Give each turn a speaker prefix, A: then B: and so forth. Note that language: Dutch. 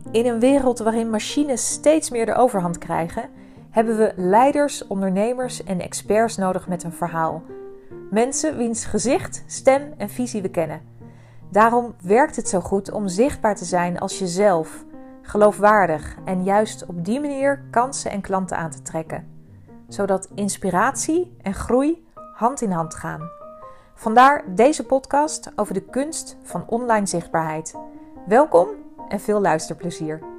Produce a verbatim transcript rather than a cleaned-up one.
A: In een wereld waarin machines steeds meer de overhand krijgen, hebben we leiders, ondernemers en experts nodig met een verhaal. Mensen wiens gezicht, stem en visie we kennen. Daarom werkt het zo goed om zichtbaar te zijn als jezelf, geloofwaardig en juist op die manier kansen en klanten aan te trekken. Zodat inspiratie en groei hand in hand gaan. Vandaar deze podcast over de kunst van online zichtbaarheid. Welkom en veel luisterplezier.